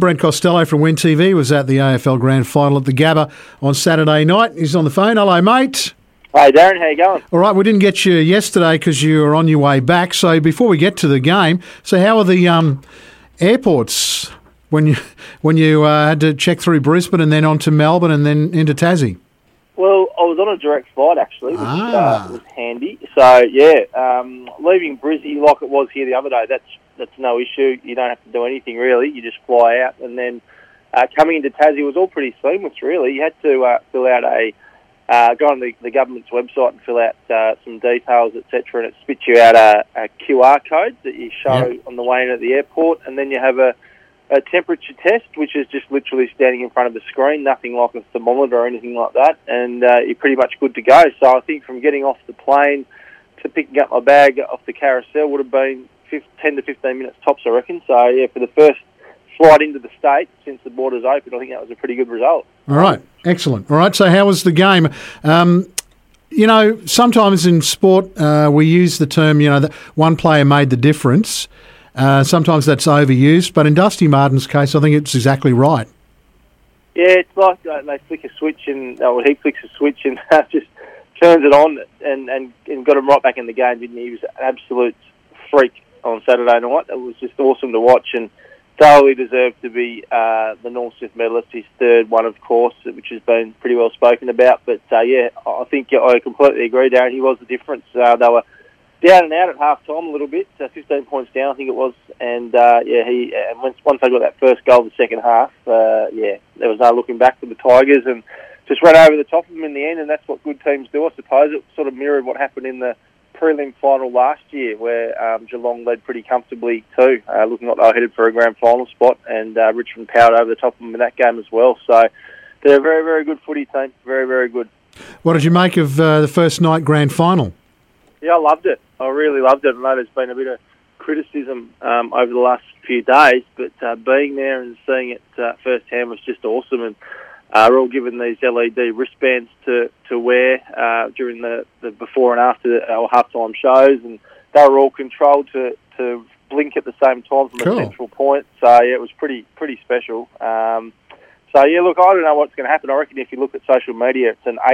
Brent Costello from Win TV was at the AFL Grand Final at the Gabba on Saturday night. He's on the phone. Hello, mate. Hey, Darren, how you going? All right, we didn't get you yesterday because you were on your way back. So before we get to the game, so how are the airports when you had to check through Brisbane and then on to Melbourne and then into Tassie? Well, I was on a direct flight, actually, which was handy. So, leaving Brisbane like it was here the other day, that's no issue. You don't have to do anything, really. You just fly out. And then coming into Tassie was all pretty seamless, really. You had to fill out go on the government's website and fill out some details, etc., and it spits you out a QR code that you show on the way in at the airport, and then you have a temperature test, which is just literally standing in front of the screen, nothing like a thermometer or anything like that, and you're pretty much good to go. So I think from getting off the plane to picking up my bag off the carousel would have been 10 to 15 minutes tops, I reckon. So, yeah, for the first flight into the state since the borders opened, I think that was a pretty good result. All right, excellent. All right, so how was the game? Sometimes in sport we use the term, that one player made the difference. Sometimes that's overused, but in Dusty Martin's case, I think it's exactly right. Yeah, it's like they flick a switch he flicks a switch and just turns it on and got him right back in the game, didn't he? He was an absolute freak on Saturday night. It was just awesome to watch and thoroughly deserved to be the Norm Smith medalist, his third one, of course, which has been pretty well spoken about. But, I think I completely agree, Darren. He was the difference. They were down and out at half-time a little bit, 15 points down, I think it was. And, once they got that first goal of the second half, there was no looking back for the Tigers and just ran over the top of them in the end, and that's what good teams do, I suppose. It sort of mirrored what happened in the prelim final last year where Geelong led pretty comfortably too, looking like they were headed for a grand final spot, and Richmond powered over the top of them in that game as well. So they're a very, very good footy team. Very, very good. What did you make of the first night grand final? Yeah, I loved it. I really loved it. I know there's been a bit of criticism over the last few days, but being there and seeing it firsthand was just awesome. And we're all given these LED wristbands to wear during the before and after our halftime shows, and they were all controlled to blink at the same time from a central point. So yeah, it was pretty special. So yeah, look, I don't know what's going to happen. I reckon if you look at social media, it's an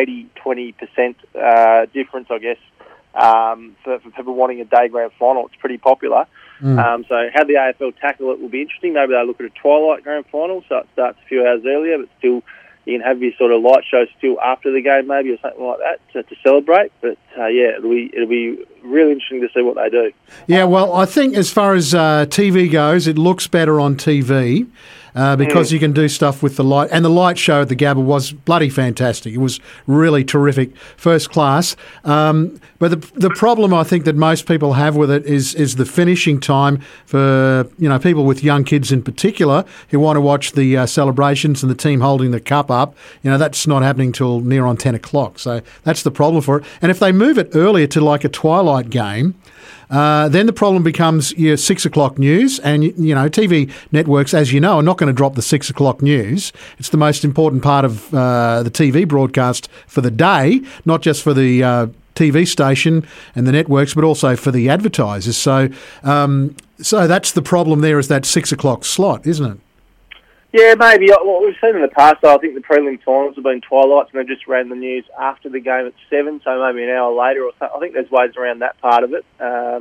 80-20% difference, I guess, for people wanting a day grand final. It's pretty popular. So how the AFL tackle it will be interesting. Maybe they'll look at a twilight grand final, so it starts a few hours earlier, but still you can have your sort of light show still after the game, maybe, or something like that to celebrate. But it'll be really interesting to see what they do. Yeah, well, I think as far as TV goes, it looks better on TV. Because you can do stuff with the light. And the light show at the Gabba was bloody fantastic. It was really terrific, first class. But the problem I think that most people have with it is the finishing time for people with young kids in particular who want to watch the celebrations and the team holding the cup up. That's not happening till near on 10 o'clock. So that's the problem for it. And if they move it earlier to like a twilight game, then the problem becomes your 6 o'clock news, and TV networks, as you know, are not going to drop the 6 o'clock news. It's the most important part of the TV broadcast for the day, not just for the TV station and the networks, but also for the advertisers. So that's the problem there, is that 6 o'clock slot, isn't it? Yeah, maybe. What we've seen in the past, I think the prelim finals have been twilights, and they just ran the news after the game at 7, so maybe an hour later or something. I think there's ways around that part of it. I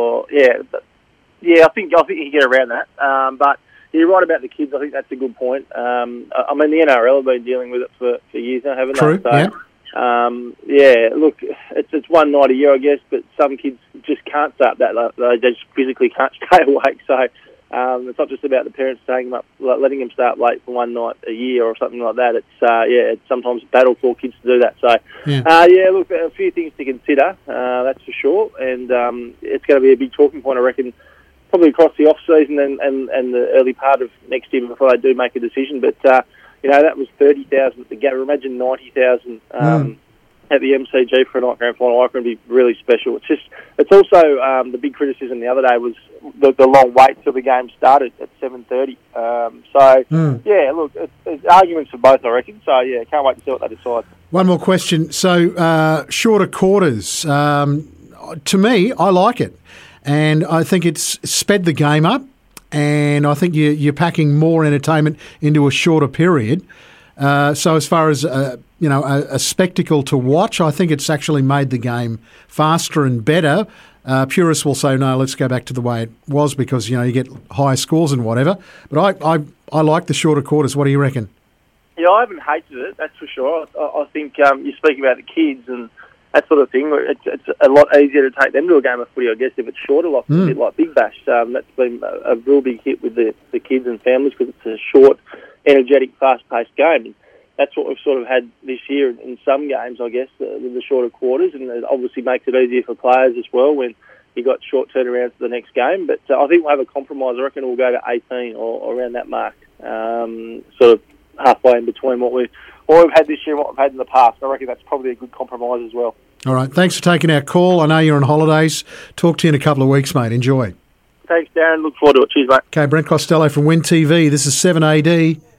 think you get around that. But you're right about the kids. I think that's a good point. The NRL have been dealing with it for years now, haven't they? So, look, it's one night a year, I guess, but some kids just can't start that. They just physically can't stay awake, so it's not just about the parents staying up, letting them start late for one night a year or something like that. It's sometimes a battle for kids to do that. So, look, a few things to consider, that's for sure. And it's going to be a big talking point, I reckon, probably across the off-season and the early part of next year before they do make a decision. But, that was 30,000 at the Gabba. Imagine 90,000 at the MCG for a night grand final. I reckon it'd be really special. It's also the big criticism the other day was the long wait till the game started at 7:30. Look, there's arguments for both, I reckon. So can't wait to see what they decide. One more question. So shorter quarters. To me, I like it, and I think it's sped the game up. and I think you're packing more entertainment into a shorter period. So as far as a spectacle to watch, I think it's actually made the game faster and better. Purists will say, no, let's go back to the way it was because, you get higher scores and whatever. But I like the shorter quarters. What do you reckon? Yeah, I haven't hated it, that's for sure. I think you speak about the kids and that sort of thing. It's a lot easier to take them to a game of footy, I guess, if it's shorter, like a bit like Big Bash. That's been a real big hit with the kids and families because it's a short, energetic, fast-paced game. And that's what we've sort of had this year in some games, I guess, with the shorter quarters, and it obviously makes it easier for players as well when you got short turnarounds to the next game. But I think we'll have a compromise. I reckon we'll go to 18 or around that mark, sort of halfway in between what we've had this year and what we've had in the past. I reckon that's probably a good compromise as well. All right, thanks for taking our call. I know you're on holidays. Talk to you in a couple of weeks, mate. Enjoy. Thanks, Darren. Look forward to it. Cheers, mate. Okay, Brent Costello from WIN TV. This is 7AD.